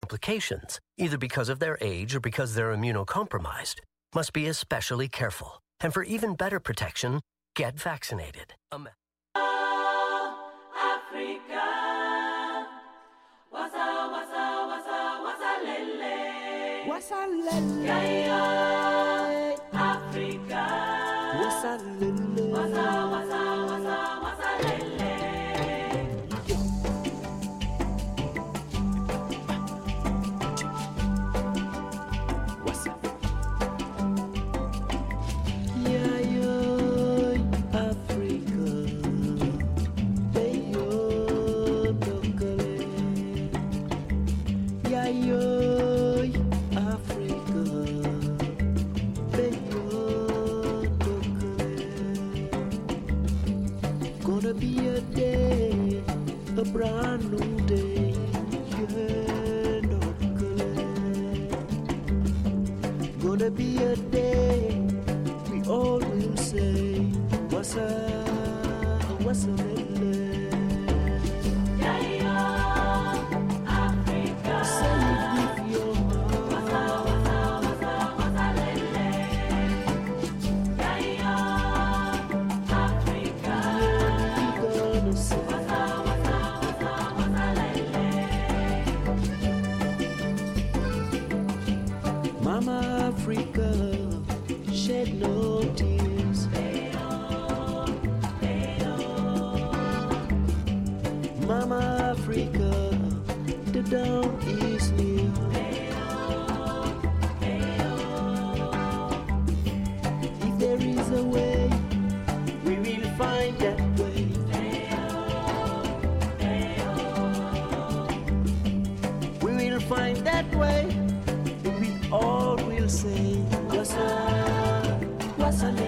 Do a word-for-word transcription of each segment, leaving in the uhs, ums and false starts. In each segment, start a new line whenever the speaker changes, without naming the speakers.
complications, either because of their age or because they're immunocompromised, must be especially careful. And for even better protection, get vaccinated. Um-
Africa, wasa wasa wasa wasa lele,
wasa lele,
yeah, Africa,
wasa lele,
wasa wasa wasa wasa lele.
Wasa. Yeah, yo, Africa, hey yo, dokole. Yeah, yo, Africa, hey yo, dokole. Gonna be a day, a brand new day, yeah, dokole. Gonna be a day we all will say, what's up, what's up,
Yeah, yeah, Africa.
say it with your heart.
Wasa wasa wasa lele, yeah, yeah, Africa.
We gonna say,
Wasa wasa wasa lele.
Mama Africa, shed no tears. Mama Africa, the dawn is near. If there is a way, we will find that way. We will find that way. We all will say, what's up, what's up,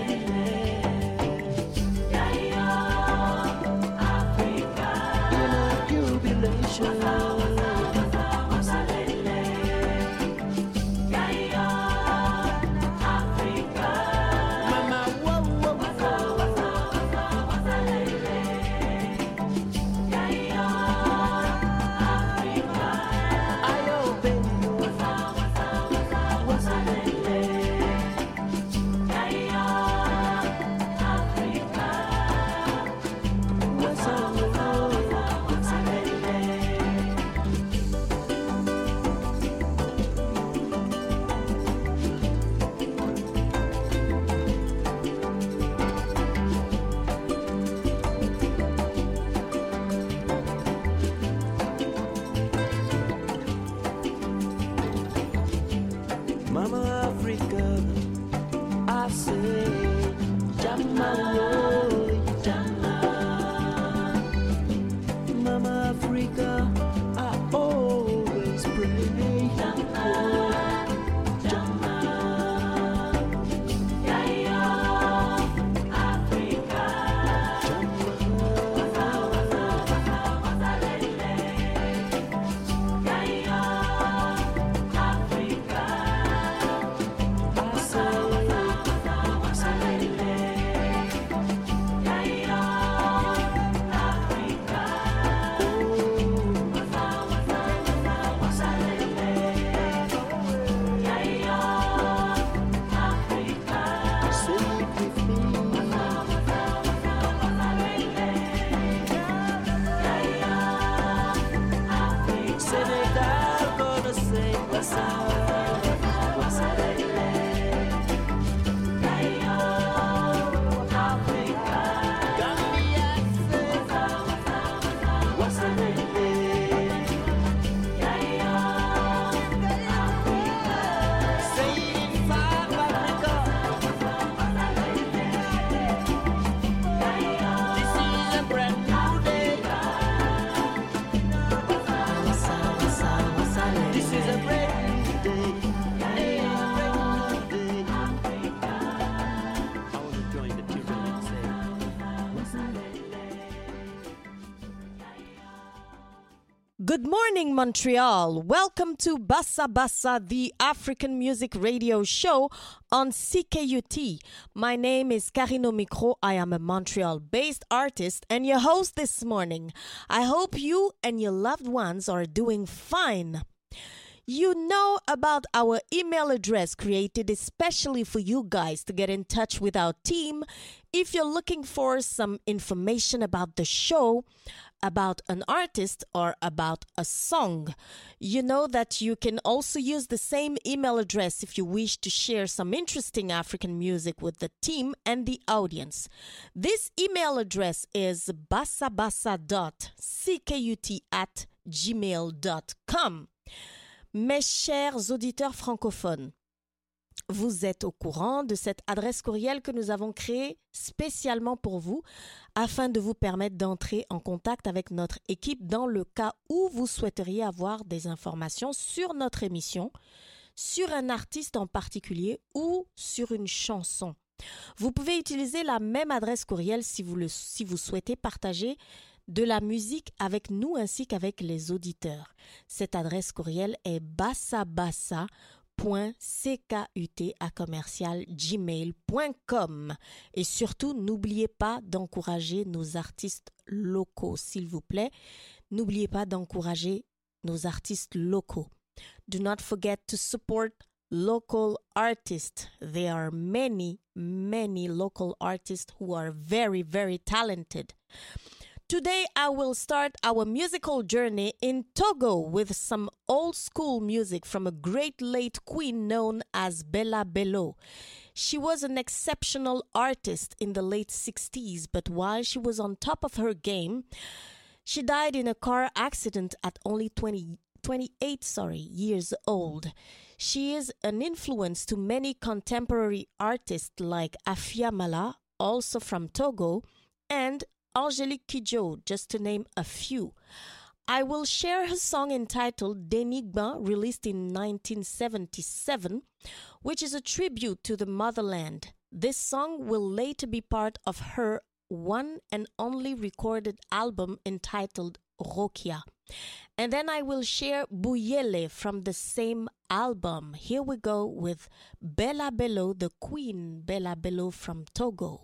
Yeah, yeah, Africa.
in our jubilation.
Wasa lele, yeah, yeah, Africa.
Mama, whoa, whoa, whoa.
Wasa lele, yeah, yeah, Africa.
I obey you.
Wasa lele, yeah, yeah, Africa.
What's up,
Wasa lele.
Mama Africa, I say, Jama, woy, Jama. Mama Africa, I always pray. Oh, Jama.
Yeah, yeah, Africa. Wasa lele, yeah, yeah, Africa.
I say,
Wasa lele, yeah, yeah, Africa.
oh,
Wasa lele, yeah, yeah, Africa.
say it with me. Senegal gonna say, what's up, what's up, Gambia say, what's up, say it in South Africa. This is a brand new day. This is a brand new day. Hey, a brand new day. I want to join the children and say, what's up?
Good morning, Montreal. Welcome to Bassa Bassa, the African music radio show on C K U T. My name is Karino Micro. I am a Montreal-based artist and your host this morning. I hope you and your loved ones are doing fine. You know about our email address created especially for you guys to get in touch with our team. If you're looking for some information about the show, about an artist, or about a song, you know that you can also use the same email address if you wish to share some interesting African music with the team and the audience. This email address is bassabassa dot ckut at gmail dot com. Mes chers auditeurs francophones, vous êtes au courant de cette adresse courriel que nous avons créée spécialement pour vous afin de vous permettre d'entrer en contact avec notre équipe dans le cas où vous souhaiteriez avoir des informations sur notre émission, sur un artiste en particulier ou sur une chanson. Vous pouvez utiliser la même adresse courriel si vous, le, si vous souhaitez partager de la musique avec nous ainsi qu'avec les auditeurs. Cette adresse courriel est bassabassa point ckut à commercial gmail point com. Et surtout, n'oubliez pas d'encourager nos artistes locaux, s'il vous plaît. N'oubliez pas d'encourager nos artistes locaux. Do not forget to support local artists. There are many, many local artists who are very, very talented. Today, I will start our musical journey in Togo with some old school music from a great late queen known as Bella Bello. She was an exceptional artist in the late sixties, but while she was on top of her game, she died in a car accident at only twenty, twenty-eight sorry, years old. She is an influence to many contemporary artists like Afia Mala, also from Togo, and Angélique Kidjo, just to name a few. I will share her song entitled Denigba, released in nineteen seventy-seven, which is a tribute to the motherland. This song will later be part of her one and only recorded album entitled Rokia. And then I will share Bouyele from the same album. Here we go with Bella Bello, the queen Bella Bello from Togo.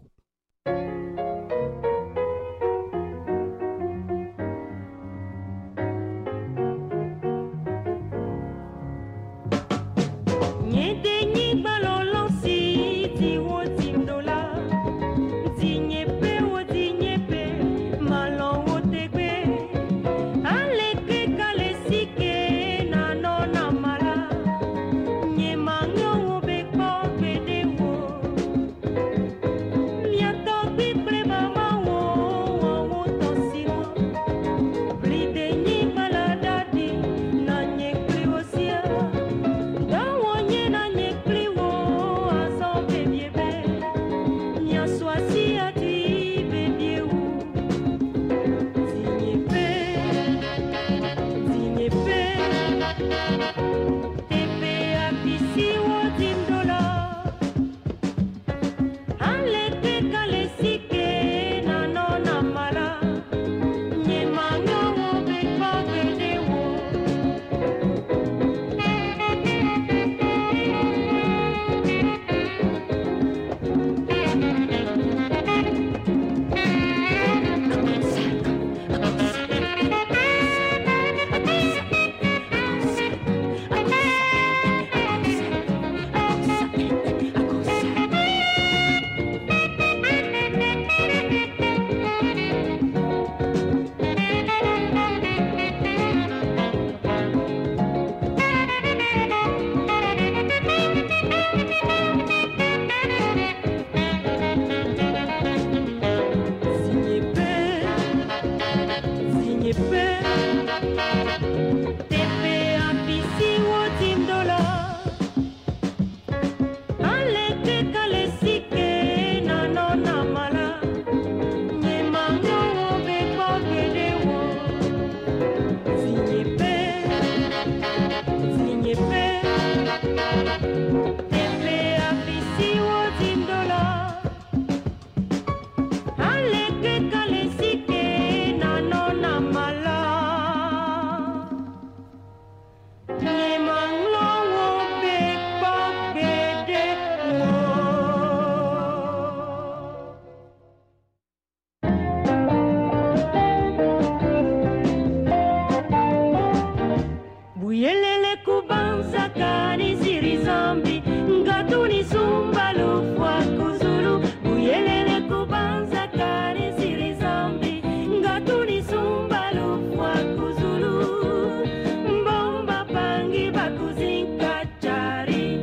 kani siri zambi ngatuni sumba lufwa kuzulu buyelele kubanza kani siri zambi ngatuni sumba lufwa kuzulu mbomba pangi bakuzinka chari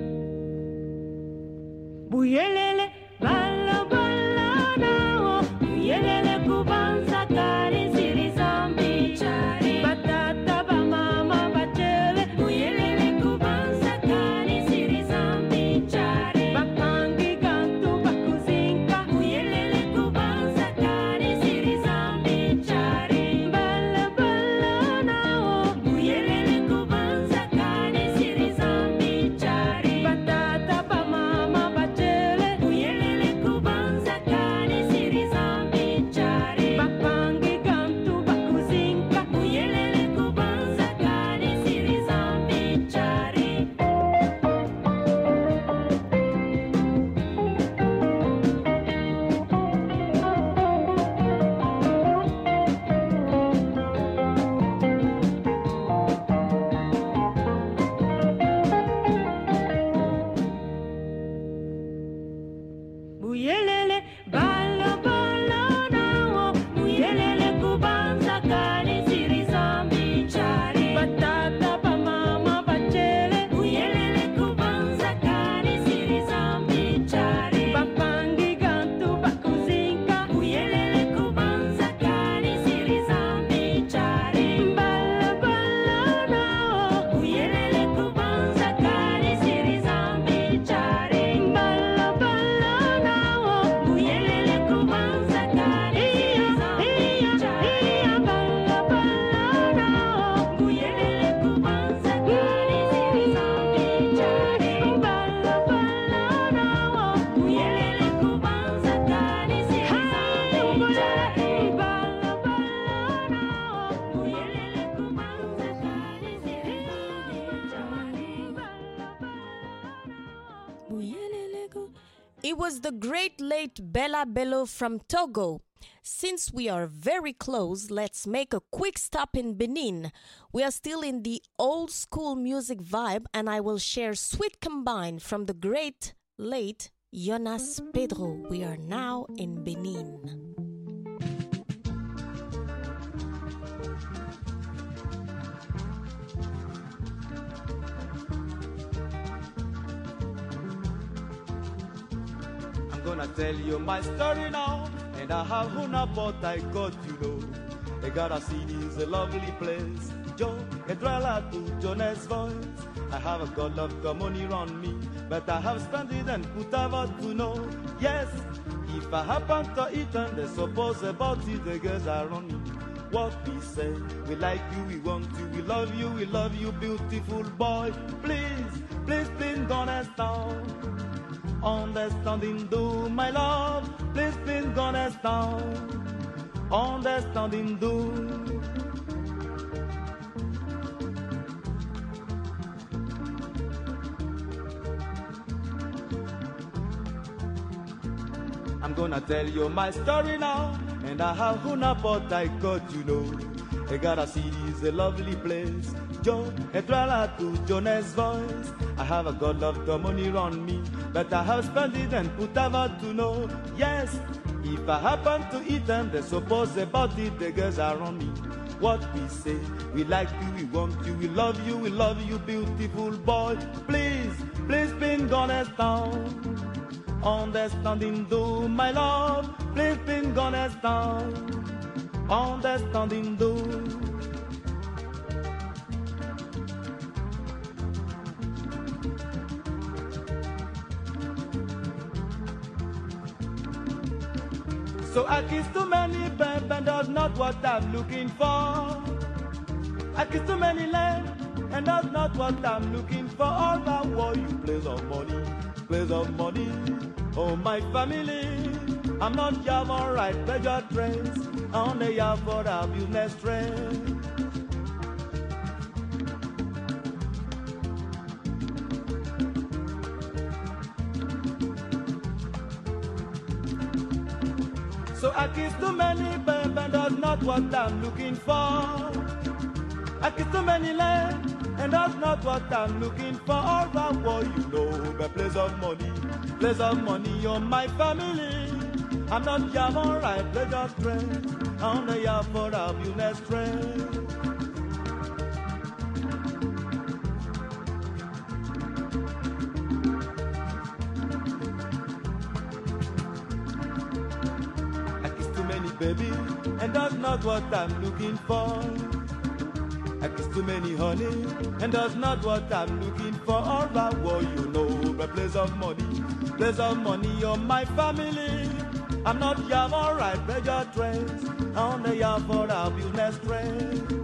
buyelele bala bala nao buyelele kubanza kani siri zambi chari batata ba mama bachele buyelele kubanza kani siri zambi chari bapangi kantu bakuzinka buyelele kubanza kani siri zambi chari bala bala nao buyelele kubanza kani siri zambi chari batata ba mama bachele buyelele kubanza kani siri zambi chari bapangi kantu bakuzinka buyelele kubanza kani siri zambi chari buyelele bala bala nao buyelele kubanza kani siri zambi chari batata ba mama bachele buyelele kubanza kani siri zambi chari bapangi gantu bakuzinka buyelele kubanza kani siri zambi chari bala bala nao buyelele kubanza kani siri zambi chari bala bala nao buyelele kubanza kani siri zambi chari bala bala nao buyelele kubanza kani siri zambi chari bala bala nao buyelele kubanza kani siri zambi chari bala bala nao buyelele kubanza kani siri zambi chari.
It was the great late Bella Bello from Togo. Since we are very close, let's make a quick stop in Benin. We are still in the old school music vibe, and I will share Sweet Combine from the great late Jonas Pedro. We are now in Benin.
I'm gonna tell you my story now, and I have Huna but I got you know. I gotta see this a lovely place. Joe, a drella to Jonas' voice. I have got lot of money on me, but I have spent it and put out to know. Yes, if I happen to eat and they suppose about it, the girls are on me. What we say, we like you, we want you, we love you, we love you, beautiful boy. Please, please, please don't understand. Understanding, do my love, please, please don't understand. Understanding, do. I'm gonna tell you my story now, and I have Huna but I got you know. I gotta see this a lovely place. Joe, a trailer to Jonas' voice. I have a god of the money on me, but I have spent it and put out to know. Yes, if I happen to eat and they suppose about it, the girls are on me. What we say, we like you, we want you, we love you, we love you, beautiful boy. Please, please, please, gonna stand. Understanding, do my love, please, please, gonna stand. Understanding, do. So I kiss too many babe, and that's not what I'm looking for. I kiss too many land, and that's not what I'm looking for. All that war you place of money, place of money. Oh my family, I'm not here for right pleasure trains. I'm only here for our business train. So I kiss too many babe, and that's not what I'm looking for. I kiss too many land, and that's not what I'm looking for. All right, well, you know, the place of money, place of money on my family. I'm not here for right pleasure trend, I'm not here for happiness trend. I kiss too many baby, and that's not what I'm looking for. I kiss too many honey, and that's not what I'm looking for. All right, well, you know, the place of money, place of money on my family. I'm not here for right pleasure trends, I'm not here for happiness trends.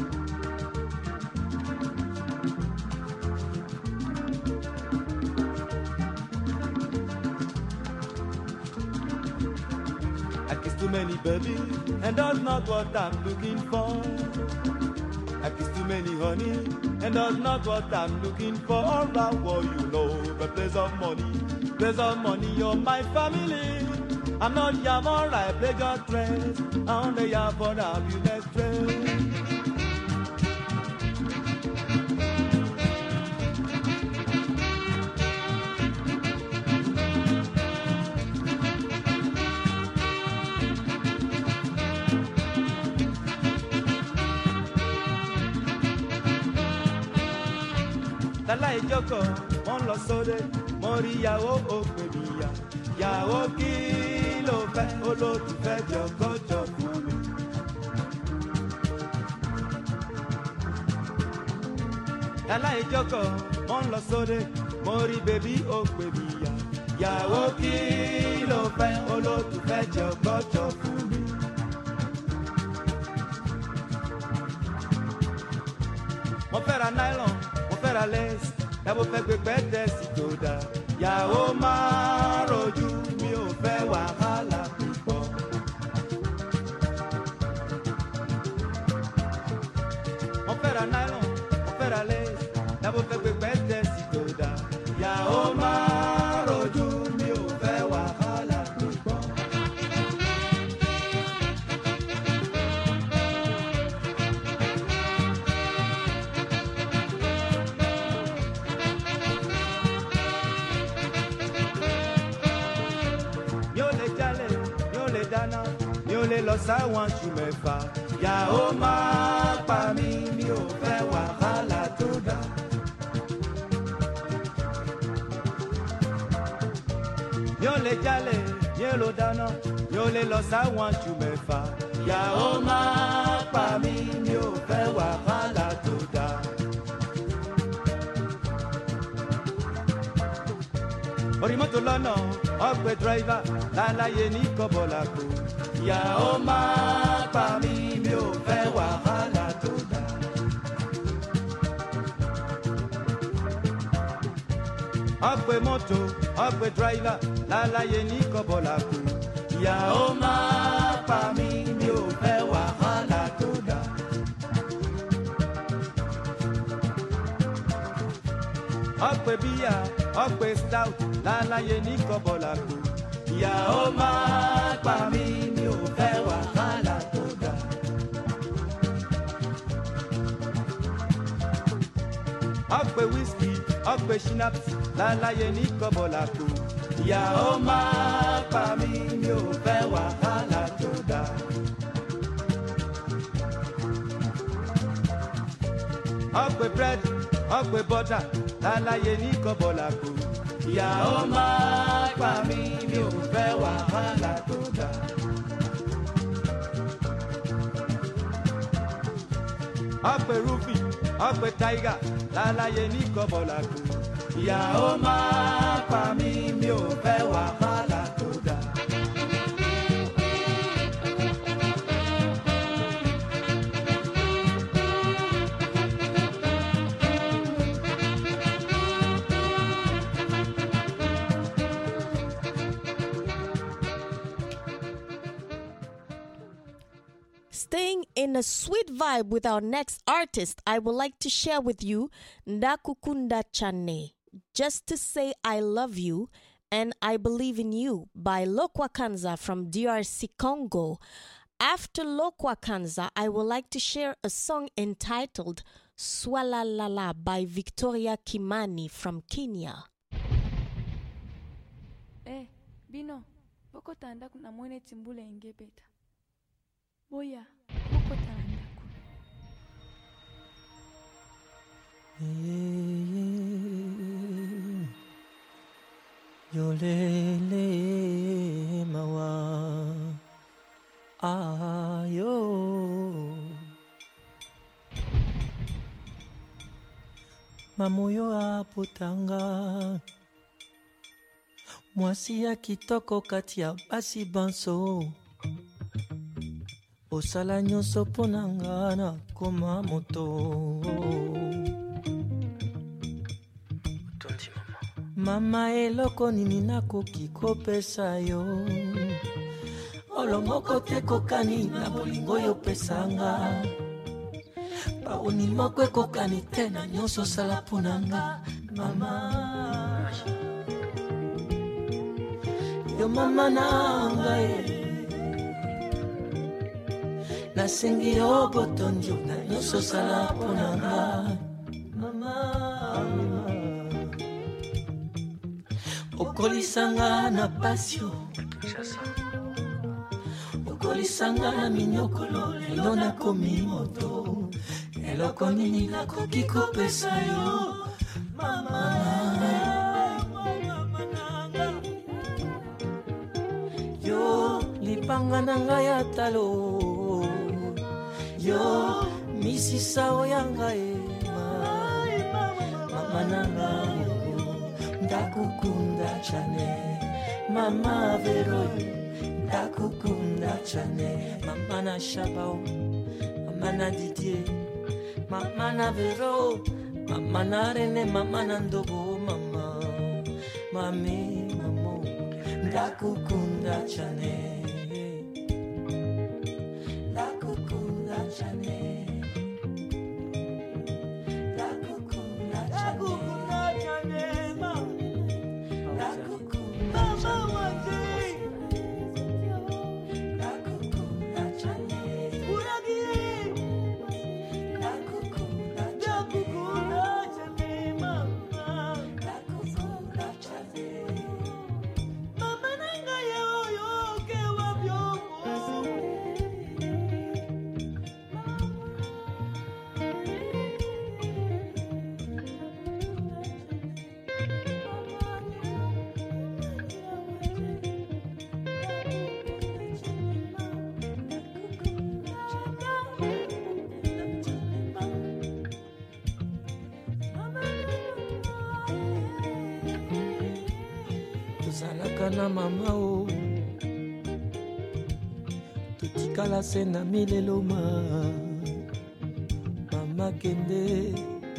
I kiss too many baby, and that's not what I'm looking for. I kiss too many honey, and that's not what I'm looking for. All right, well, you know, the place of money, place of money on my family. I'm not here for right pleasure trends, I'm not here for happiness trends. Lálá ìjókòó, wọ́n lọ sóde, mo rí ìyàwó òpè níyà. Ìyàwó kí ló fẹ́, olólùfẹ́ jọ̀gọ́jọ̀ fún mi. Lálá ìjókòó, wọ́n lọ sóde, mo rí bèbí òpè níyà. Ìyàwó kí ló fẹ́, olólùfẹ́ jọ̀gọ́jọ̀ fún mi. Mo fẹ́ ra nylon, mo fẹ́ ra lace, yàwó fẹ́ gbé pẹ́tẹ́ sí tó dáa. Yàwó máa rojú, mi ò fẹ́ wàhálà púpọ̀. Mo fẹ́ ra nylon, mo fẹ́ ra lace, yàwó fẹ́ gbé pẹ́tẹ́ sí tó dáa. Yàwó máa rojú, mi ò fẹ́ wàhálà púpọ̀. Mi ò lè lọ sáwọn oṣù mẹ́fà. Yàwó máa pa mí, mi ò fẹ́ wàhálà tó dá. Mi ò lè jalè, mi ò lè dáná, mi ò lè lọ sáwọn oṣù mẹ́fà. Yàwó máa pa mí, mi ò fẹ́ wàhálà tó dá. Orí mọ́tò lọ́nà, ọgbẹ́ dírẹ́fà, láláyé ní kọ́bọ̀làkó. Yàwó máa pa mí, mi ò fẹ́ wàhálà tó dá. Ọgbẹ́ mọ́tò, ọgbẹ́ dírẹ́fà, láláyé ní kọ́bọ̀làkó. Yàwó máa pa mí, mi ò fẹ́ wàhálà tó dá. Ọgbẹ́ bíyà, ọgbẹ́ stout, láláyé ní kọ́bọ̀làkó. Yàwó máa pa mí, mi ò fẹ́ wàhálà tó dá. Ọgbẹ́ whisky, ọgbẹ́ schnapps, láláyé ní kọ́bọ̀làkó. Yàwó máa pa mí, mi ò fẹ́ wàhálà tó dá. Ọgbẹ́ bread, ọgbẹ́ butter, láláyé ní kọ́bọ̀làkó. Yàwó máa pa mí, mi ò fẹ́ wàhálà tó dá. Ọgbẹ́ rúfì, ọgbẹ́ tiger, láláyé ní kọ́bọ̀làkó. Yàwó máa pa mí, mi ò fẹ́ wàhálà tó dá.
Staying in a sweet vibe with our next artist, I would like to share with you Ndakukunda Chane, Just to Say I Love You and I Believe in You by Lokwa Kanza from D R C Congo. After Lokwa Kanza, I would like to share a song entitled Swala Lala by Victoria Kimani from Kenya.
Eh, bino, boko tanda kuna mwene timbule ingebeta. Boya, boko tanda kuna.
Yolele mawa ayo mamoyo apotanga mwasi ya kitoko kati ya basi banso osala nyonso mpo na nga na koma moto mama eloko nini nakoki kopesa yo olomoko te kokani na bolingo yo pesanga baoni moko ekokani te na nyonso sala mpo na nga mama yo mama na ngai nasengi yo botondio na nyonso sala mpo na nga mama okolisanga na pasio okolisanga na minyokolo lelo nakomi moto eloko nini nakoki kopesa yo mama yo lipanga na ngai ya talo yo misisa oyanga e mama na ngai ndakukunda chane mama vero ndakukunda chane mama na shabao mama na Didier mama na vero mama na Rene mama na ndogo mama mami mamo ndakukunda chane ndakukunda chane ndakukunda chane na mama o tutikala se na mileloma mama kende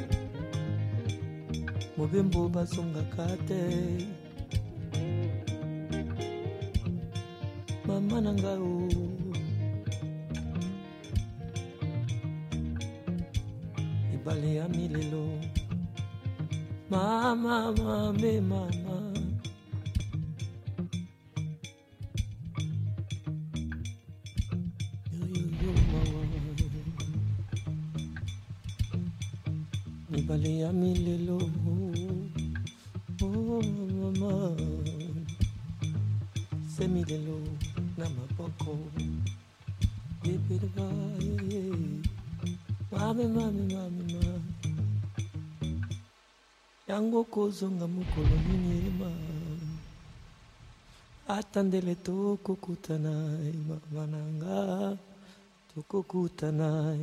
mobembo basongaka te mama nanga o ibale ya milelo mama mame mama Ibale ya milelo oh mama se milelo na maboko yebirwa mame mame mame mame yango kozonga mokolo nini ma atandele tokokutana mama nanga tokokutana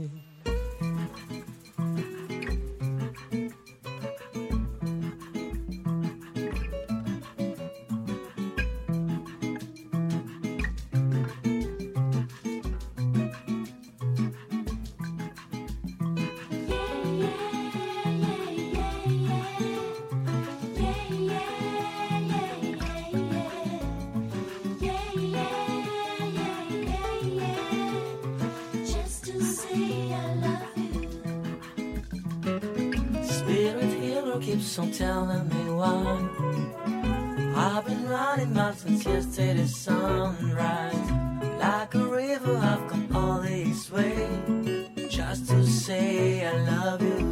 on telling me why I've been running miles since yesterday sunrise. Like a river I've come all this way
just to say I love you.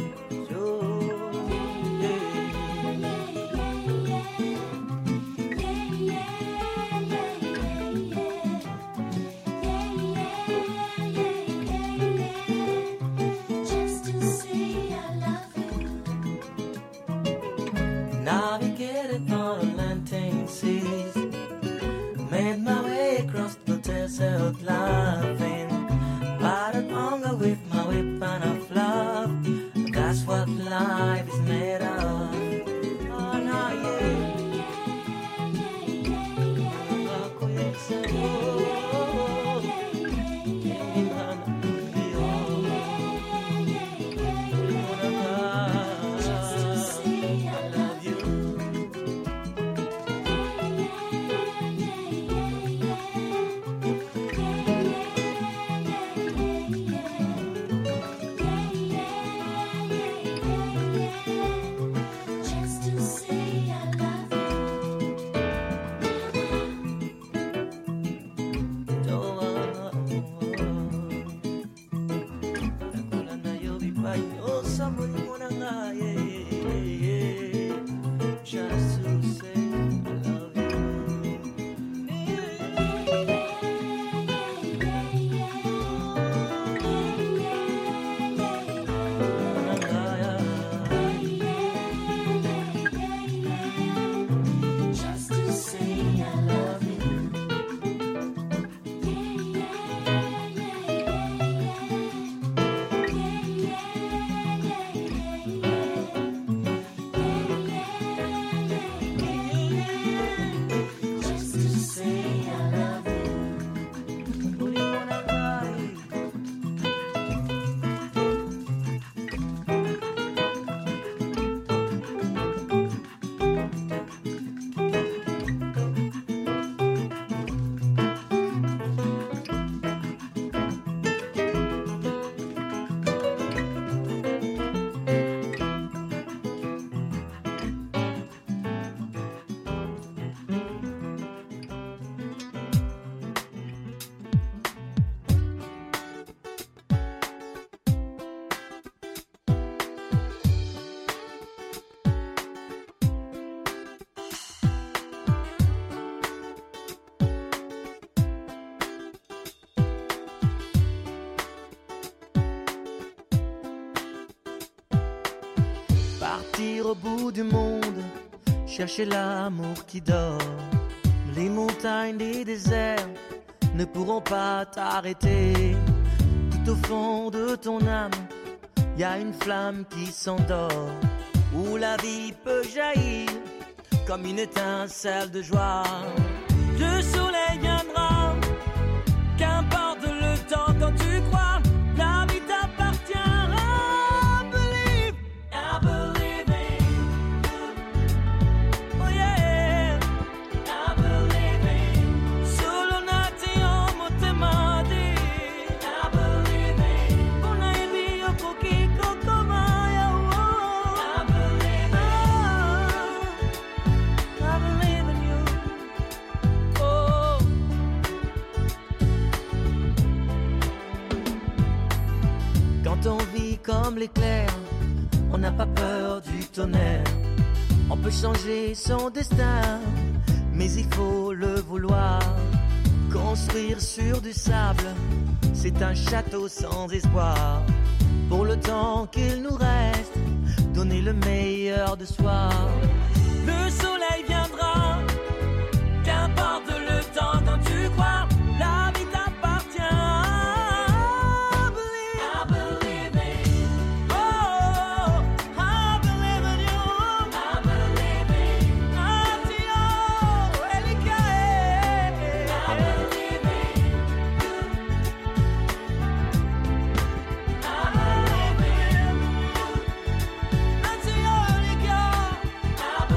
Navigated on Atlantic seas, made my way across the desert laughing, battered hunger with my weapon of love. That's what life is made of. Oh, no, yeah.
Partir au bout du monde, chercher l'amour qui dort. Les montagnes des déserts ne pourront pas t'arrêter. Tout au fond de ton âme, y a une flamme qui s'endort, où la vie peut jaillir comme une étincelle de joie. Le soleil viendra, qu'importe le temps quand tu crois, la vie t'appartient. On vit comme l'éclair, on n'a pas peur du tonnerre. On peut changer son destin, mais il faut le vouloir. Construire sur du sable, c'est un château sans espoir. Pour le temps qu'il nous reste, donner le meilleur de soi. Le soleil viendra, qu'importe le temps quand tu crois, la vie t'appartient.
I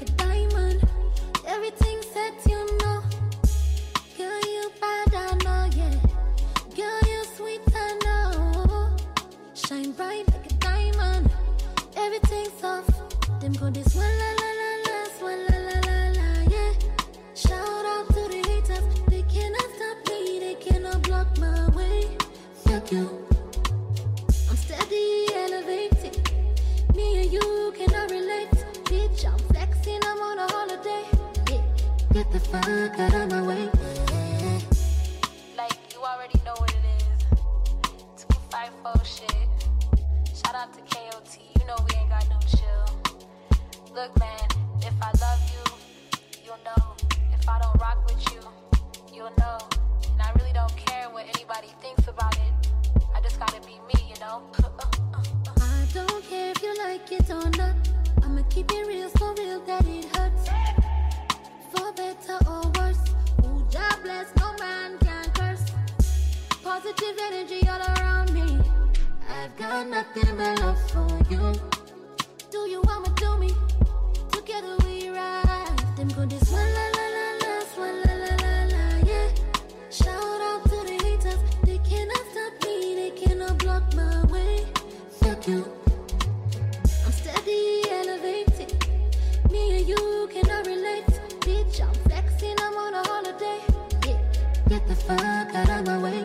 like a diamond. Everything set, you know. Girl, you bad, I know, yeah. Girl, you sweet, I know. Shine bright like a diamond. Everything soft. Them go this one la la la la, one la la la la, yeah. Shout out to the haters. They cannot stop me, they cannot block my way. Fuck you. I'm steady elevating. Me and you cannot relate. Bitch, I'm flexing, I'm on a holiday. Yeah. Get the fuck out of my way.
Like, you already know what it is. two five four shit. Shout out to K O T. You know we ain't got no chill. Look, man, if I love you, you'll know. If I don't rock with you, you'll know. And I really don't care what anybody thinks about it. I just gotta be me, you know?
I don't care if you like it or not. I'ma keep it real, so real that it hurts. For better or worse. Ooh, God bless, no man can curse. Positive energy all around me. I've got nothing but love for you. Do you wanna do me? Together we ride. Them go this one la la la la, one la la la la, yeah. Shout out to the haters. They cannot stop me, they cannot block my way. Fuck you. I'm steady elevating. Me and you cannot relate. Bitch, I'm flexing, I'm on a holiday. Yeah. Get the fuck out of my way.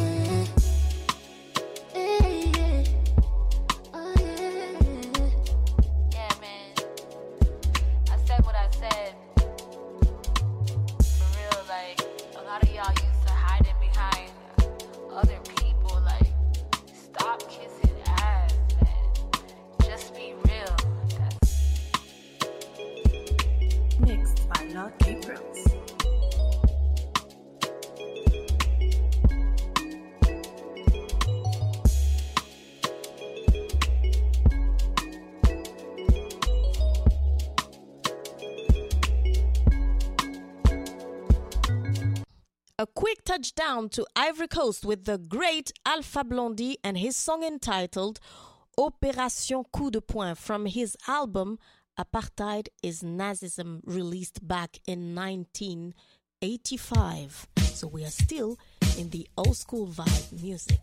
A quick touchdown to Ivory Coast with the great Alpha Blondy and his song entitled Opération Coup de Poing from his album Apartheid is Nazism, released back in nineteen eighty-five. So we are still in the old school vibe music.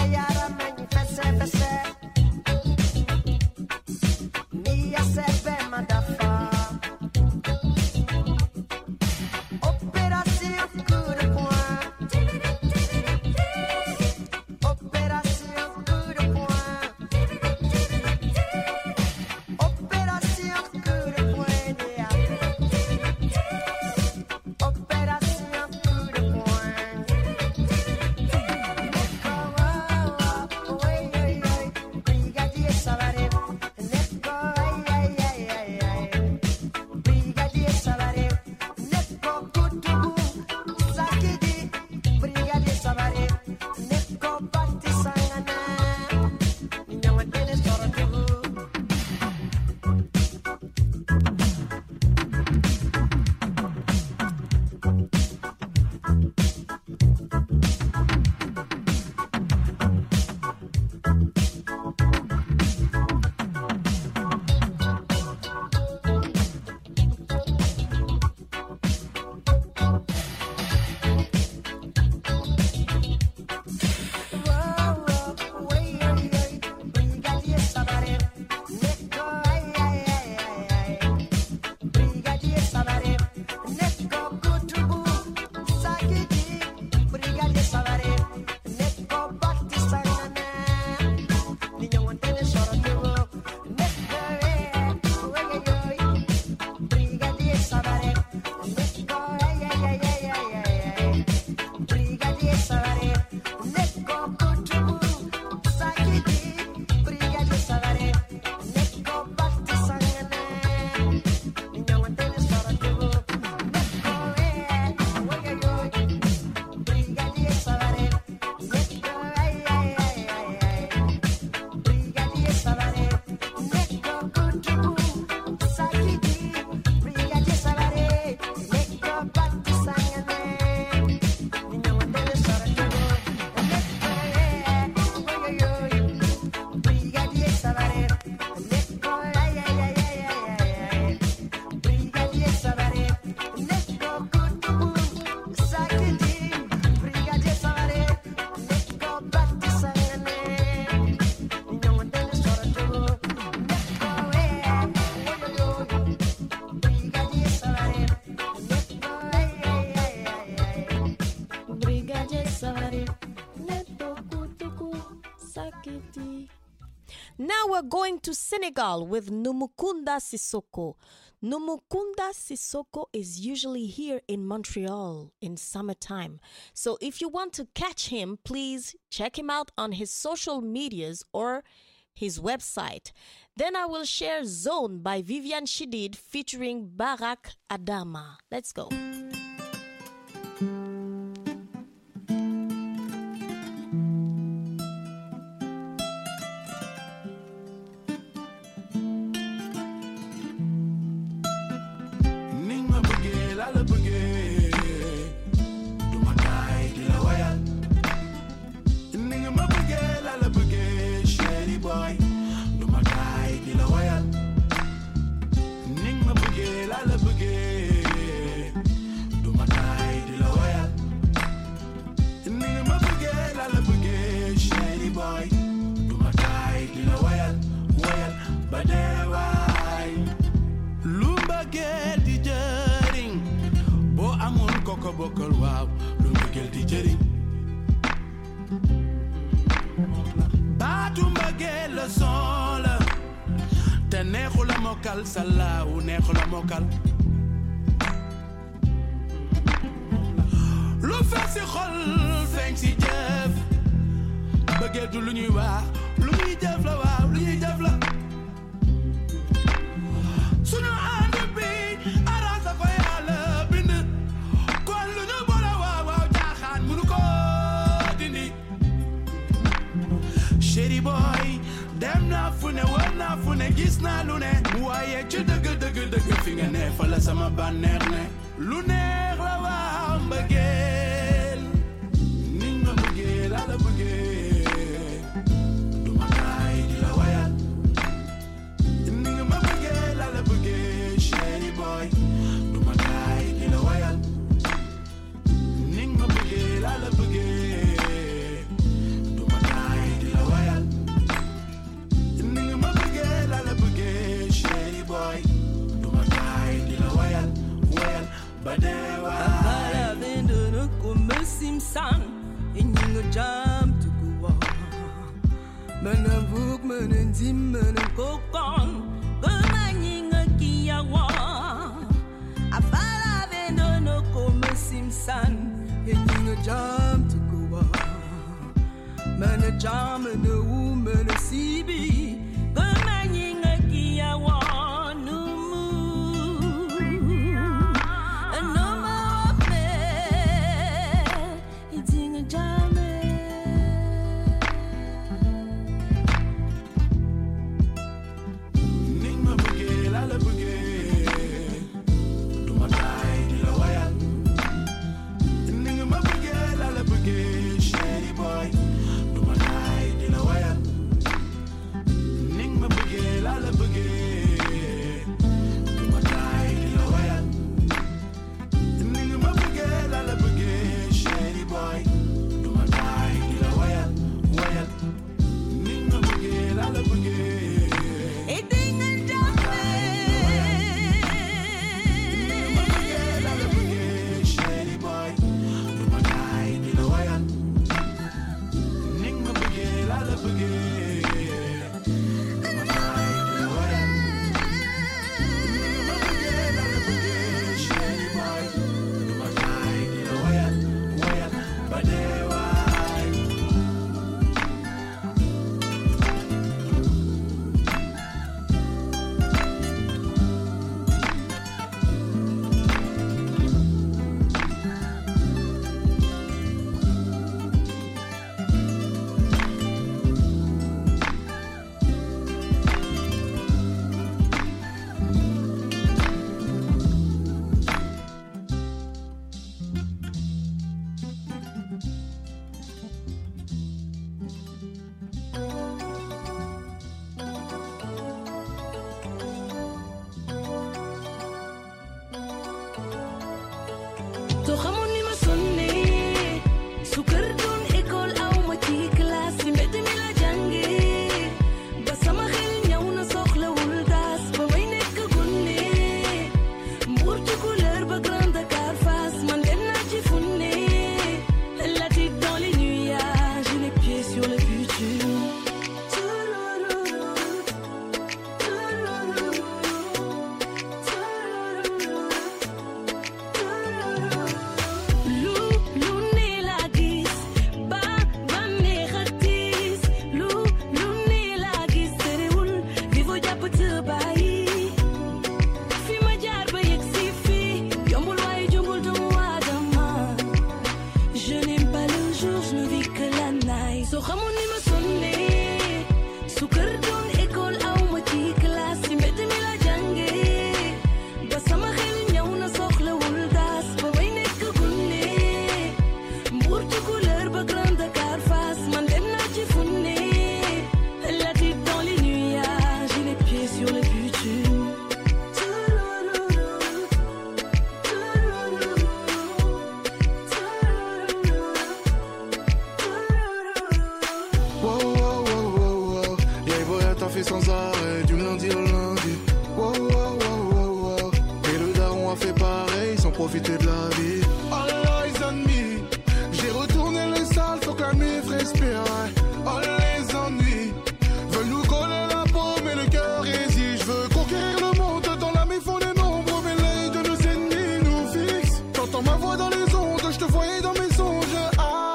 Fese, fese. Mi ya se ve
now we're going to Senegal with Numukunda Sissoko. Numukunda Sissoko is usually here in Montreal in summertime. So if you want to catch him, please check him out on his social medias or his website. Then I will share Zone by Vivian Chidid featuring Barak Adama. Let's go.
Bokal wow, lu mbëggeel di jëriñ baatu mbëggeel la son la te neexu la mokkal salaawu neexu la mokkal lu fees si xol feeñ si jëf mbëggeel du lu ñuy wax lu ñuy jëf la waaw lu ñuy jëf la suñu ànd bi arasa ko yàlla bind Chéri boy, dem na fu ne war na fu ne gis na lu ne waaye ci dëgg dëgg dëgg fi nga ne fa la sama bànneex ne lu neex la waa mbëggeel ni nga bëggee la la bëggee du ma taay di la wayal ni nga ma bëggee la la bëggee chéri boy du ma taay di la wayal ni nga ma bëggee la la bëggee
Abala vendo no come simsan Inyingo jam to go Mana vuk mana zim mana kokon Goma nyinga kiyawa Abala vendo no come simsan Inyingo jam to go Mana jam mana u mana sibi Goma nyinga kiyawa
sans arrêt, du lundi au lundi. Wow, wow, wow, wow, wow. Et le daron a fait pareil, sans profiter de la vie. All eyes on me, j'ai retourné les salles, faut que la nuit respire. All les ennuis veulent nous coller la peau, mais le cœur résiste. Je veux conquérir le monde, dans l'âme il faut des nombres, mais l'œil de nos ennemis nous fixe. T'entends ma voix dans les ondes, je te voyais dans mes songes. Ah.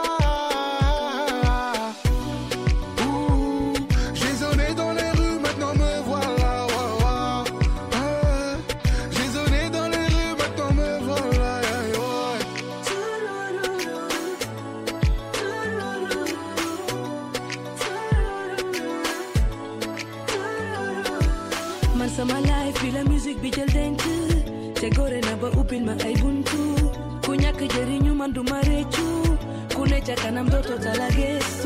Sama life bila music bi jël denc te gore na ba ubbil ma ay buntu ku ñàkk jëriñu man du ma réccu ku ne ca kanam dootoo tala gestu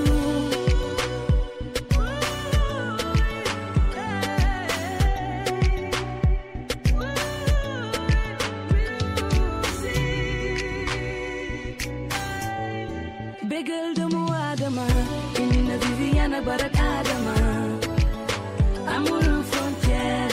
bégal doomu Adama indi na Viviana Barak Adama amul frontière.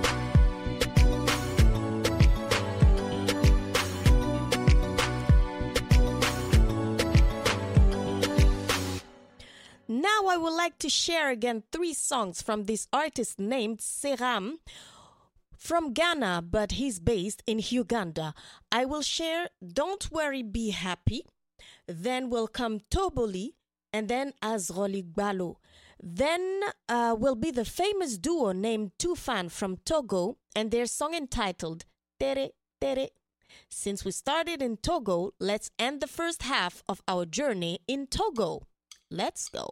Now I would like to share again three songs from this artist named Seram from Ghana, but he's based in Uganda. I will share Don't Worry, Be Happy, then will come Toboli, and then Azroli Gbalo. Then uh, will be the famous duo named Tufan from Togo and their song entitled Tere Tere. Since we started in Togo, let's end the first half of our journey in Togo. Let's go.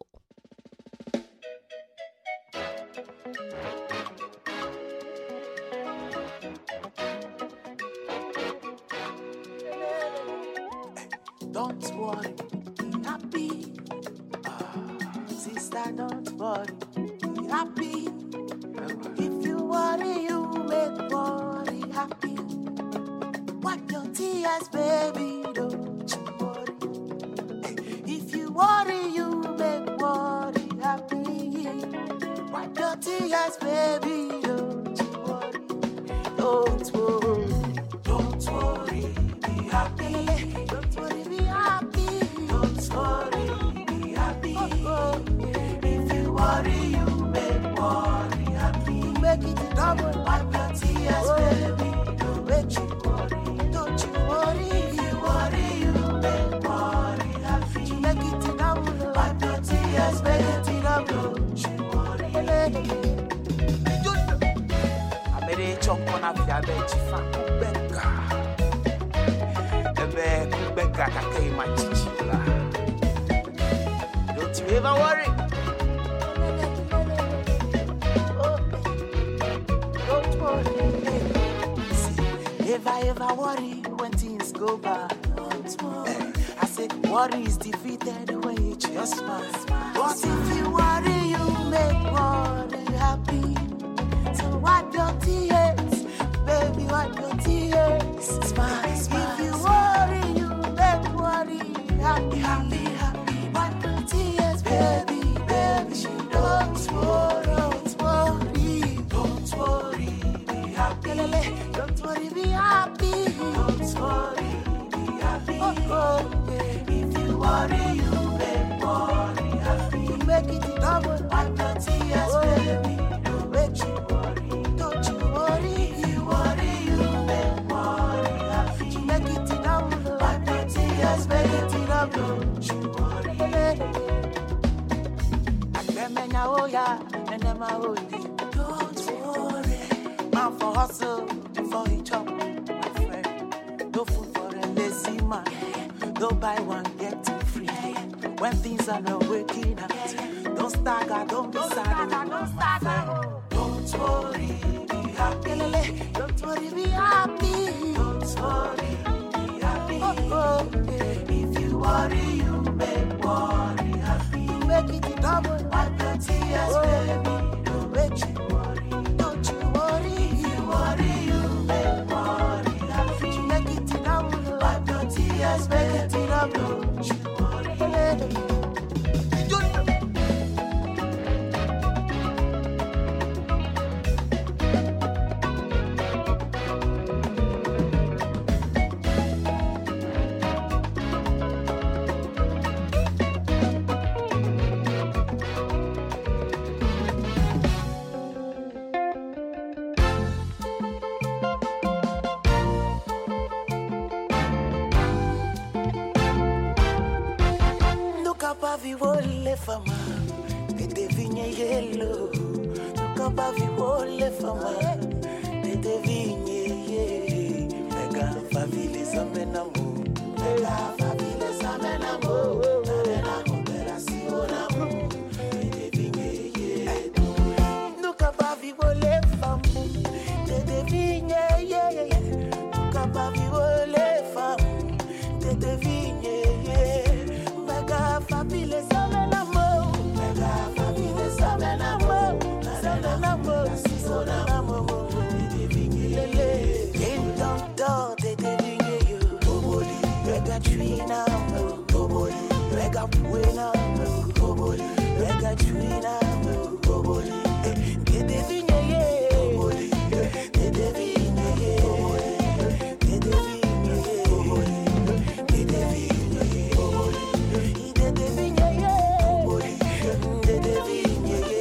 Don't worry, be happy. Uh, sister, don't worry, be happy. If you worry, you make worry happy. Wipe your tears, baby, don't you worry. If you worry, you make worry happy. Wipe your tears, baby, don't you worry. Don't worry, don't worry, be happy. Don't worry, be happy. Don't worry, be happy. Oh, oh. If you worry, you make worry happy. Make it double. Wipe your tears, oh, baby, don't make you worry. Don't you worry. If you worry, you make worry happy. Make it double. Wipe your tears, make it double. Don't you worry. I made a chunk on a fia bench. Don't you ever worry. Oh, don't worry. See, never ever worry when things go bad. Don't worry. I say worry is defeated when you just smile. But if you worry, you make worry happy. So wipe your tears, baby, wipe your tears. Smile, smile. If you worry, you make worry happy, happy, happy. Wipe your tears, baby, baby. Don't worry, don't worry, don't worry, be happy. Don't worry, be happy. Don't worry, be happy. Oh, oh, yeah. If you worry, you make worry happy. You make it double. Wipe your tears, oh, baby. Don't make you worry. Don't you worry. If you worry, you make worry happy. You make it double. Wipe your tears, make it double. Don't you worry. Agbemenya oya, enema odi. Don't worry. Man for hustle before he chop, my friend. No food for a lazy man. Go buy one, get two free. When things are not working out, don't stagger, don't be sad. Don't stagger. Don't worry, be happy. Don't worry, be happy. Don't worry, be happy. Oh, oh, yeah. If you worry, you make worry happy. You make it double. Wipe your tears, oh, baby. Don't make you worry. Don't you worry. If you worry, you make worry happy. You make it double. Wipe your tears, make it double. Don't you worry. le fama, te devigne yellow. Nunca va vivo le fama, te devigne ye. Mega famille zamenamo, mega famille zamenamo. Nalena compera si onamo, te devigne ye. Nunca va vivo le fama, te devigne ye. Nunca va vivo le fama, te devigne ye. Mega famille zamenamo, mega famille zamenamo. Zamenamo, si zonamo, te devigne ye. In dom dom, te devigne yo. Boboli, mega trina, boboli, mega puena, boboli, mega trina, boboli, te devigne ye. Boboli, te devigne ye. Te devigne ye. Te devigne ye. Te devigne ye. Te devigne ye.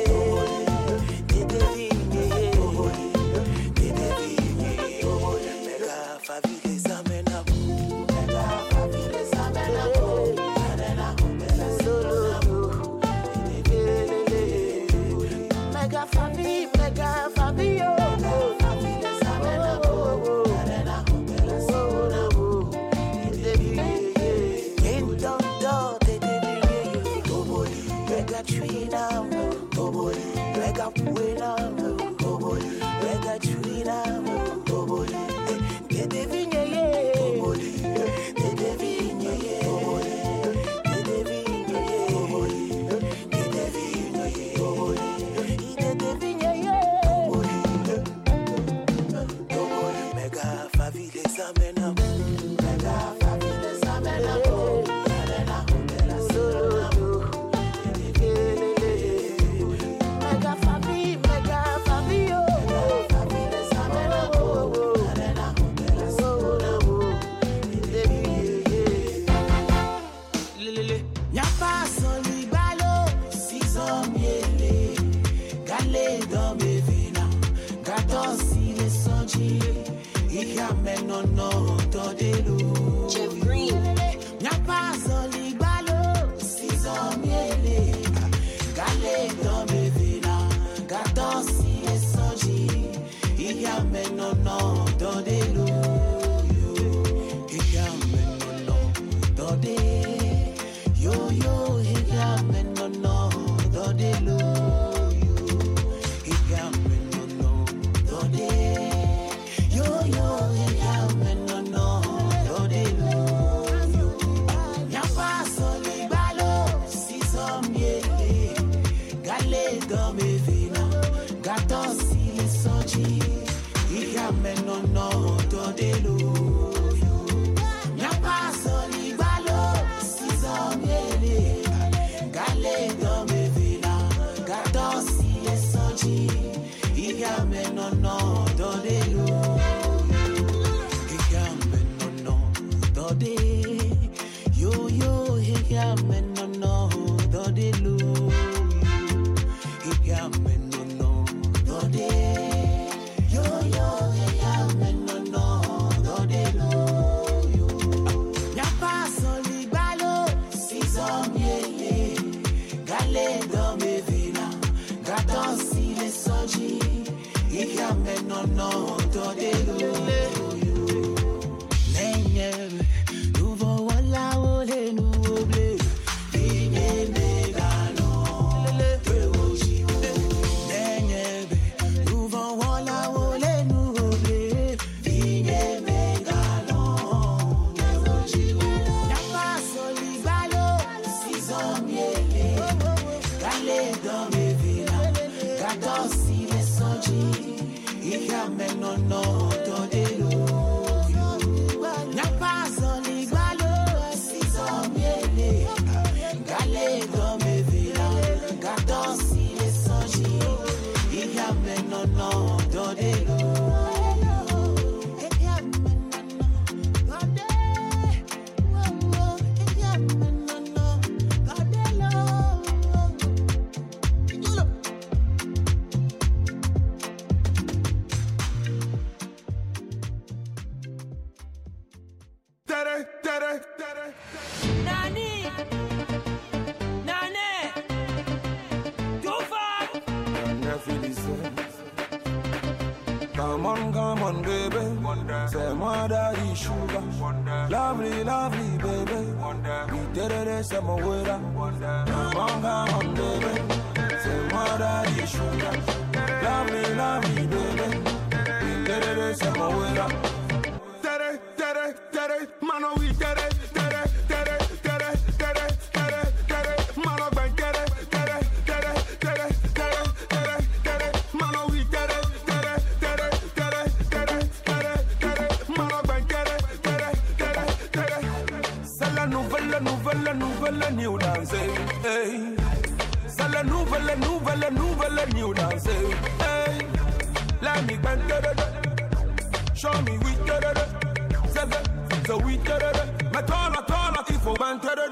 Nani, Nani, Come on, come on, baby. C'est moi daddy sugar. Lovely, lovely, baby. We did it, c'est mon way. Come on, come on, baby. C'est moi daddy sugar. Lovely, lovely, baby. We did it, c'est mon way. Tere, tere, tere, mano, we did it. Tere, tere, tere, tere, tere, tere, mano, bang, tere, tere, tere, tere, tere, tere, tere, mano, we did it. Tere, tere, tere, tere, tere, tere, mano, bang, tere, tere, tere, tere. C'est la nouvelle, nouvelle, nouvelle new dance. Hey. C'est la nouvelle, nouvelle, nouvelle new dance. Hey. Let me bang, tere, show me we tere, tere, so we tere. Mais toi là, toi là, il faut bang, tere,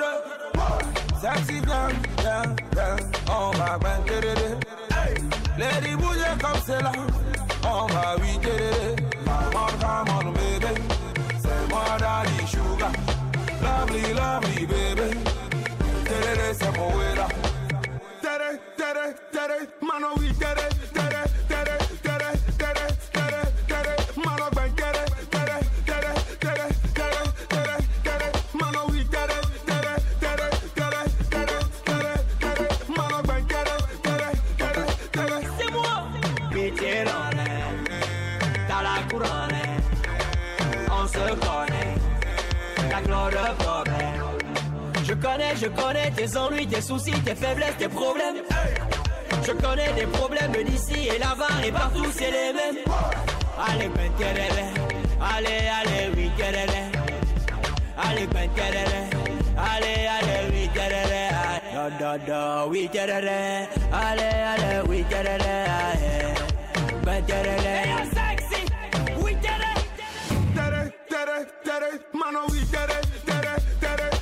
sexy bien, bien, bien, on va bang, tere. Hey. Lady bouger comme c'est là, on va oui tere. Come on, come on, baby. C'est moi daddy sugar. Lovely, lovely, baby. Tere, c'est mon way là. Tere, tere, tere, mano, we tere, tere, tere, tere, tere, tere, tere, mano, bang, tere, tere, tere, tere, tere, tere, tere, mano, we tere, tere, tere, tere, tere, tere, tere, mano, bang, tere, tere, tere, tere. C'est moi. Pitiérone, t'as la couronne, on se connaît, la gloire de problème. Je connais, je connais tes ennuis, tes soucis, tes faiblesses, tes problèmes. Je connais des problèmes d'ici et là-bas et partout, c'est les mêmes. Allez, ben, terere. Allez, allez, oui, terere. Allez, ben, terere. Allez, allez, oui, terere. Da, da, da, oui, terere. Allez, allez, oui, terere. Ben, terere. Hey, I'm sexy. Oui, terere. Tere, tere, tere, mano, oui, tere, tere, tere.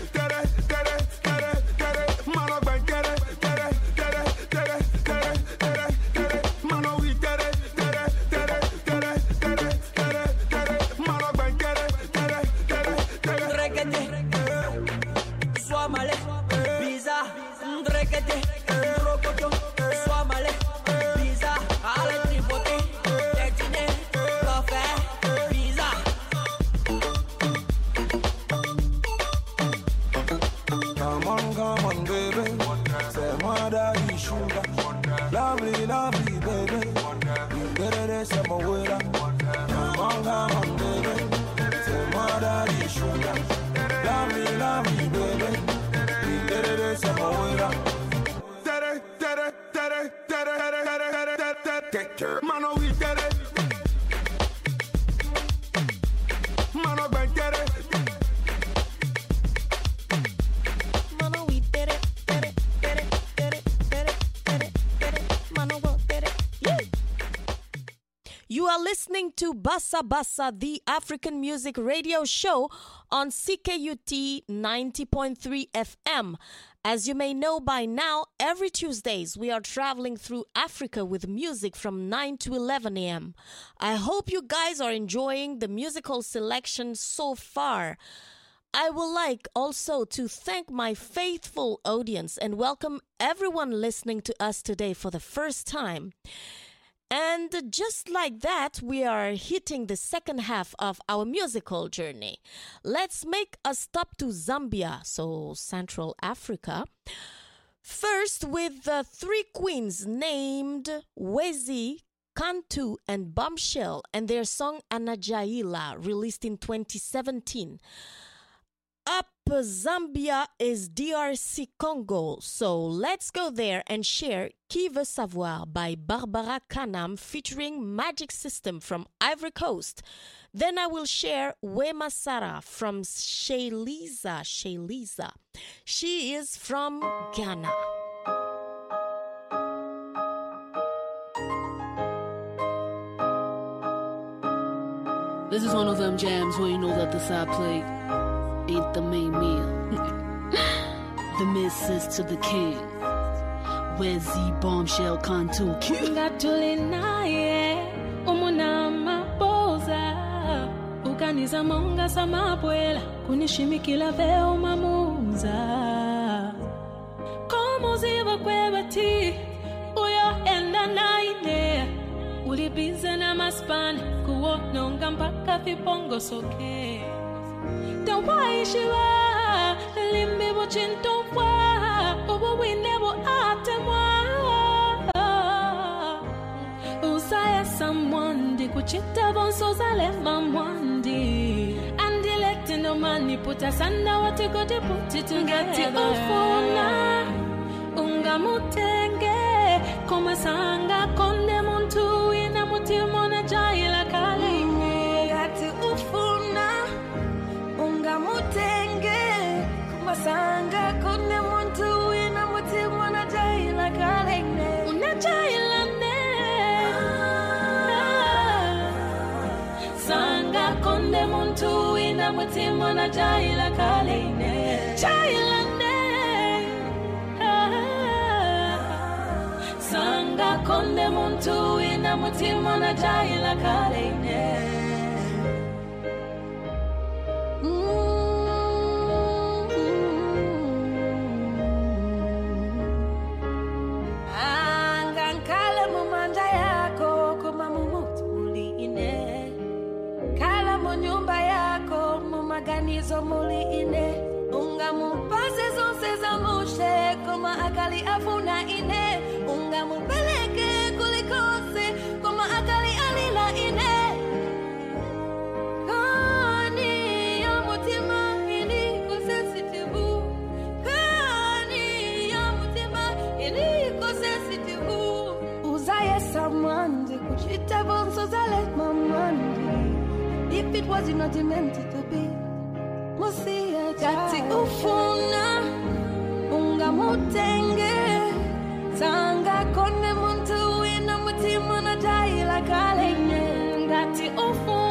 Lovely, lovely, baby. You get it, some more. Come on, come on, baby. Say more daddy sugar. Lovely, lovely, baby. You get it, some more. Tere, tere, tere, tere, tere, tere, tere, tere, tere. Mano, we tere. Mano, bang, tere.
Mano, we tere, tere, tere, tere, tere, tere, tere. Mano, go tere. Yeah. You are listening to Bassa Bassa, the African Music Radio Show on C K U T ninety point three F M. As you may know by now, every Tuesdays we are traveling through Africa with music from nine to eleven a m. I hope you guys are enjoying the musical selection so far. I would like also to thank my faithful audience and welcome everyone listening to us today for the first time. And just like that, we are hitting the second half of our musical journey. Let's make a stop to Zambia, so Central Africa. First with the three queens named Wezi, Kantu, and Bombshell, and their song Anajaila, released in twenty seventeen. Up Zambia is D R C Congo, so let's go there and share Qui veut savoir by Barbara Kanam featuring Magic System from Ivory Coast. Then I will share Wema Sara from Shayliza. Shayliza. She is from Ghana.
This is one of them jams where you know that the side plate ain't the main meal. The missus to the king. Where's the Bombshell Kantu?
Ngatulinaye umunama boza ukaniza monga samapwela kunishimikila veo mamuza komo ziva kwebati uyo enda naine bize na maspani kuononga mpaka vipongo soke tawaishiwa limbi bochintowa obo winebo atemwa usaya samwandi kuchita bonso zale mamwandi andilete no mani puta sanda watiko de puti tungati ufuna unga mutenge koma sanga konde muntu ina mutimo na jaila kale ngati ufuna unga mutenge koma sanga konde muntu ina mutimo na jaila kale una jaila ne sanga konde muntu ina mutimo na jaila kale ne jaila sanga konde muntu ina mutima na jaila kaleine angankale mumanja yako kuma mumutuli ine kala mu nyumba yako mumaganizo muli ine unga mupase zonse za mushe kuma akali afuna ine unga mupeleke kulikose kuma akali alila ine kani ya mutima iliko sensitivu kani ya mutima iliko sensitivu uzaye samwandi kuchita bonso zale mamwandi if it was not meant to be musia jati ufuna unga mutenge sanga kone muntu ina mutima na jaila kale ngati ufuna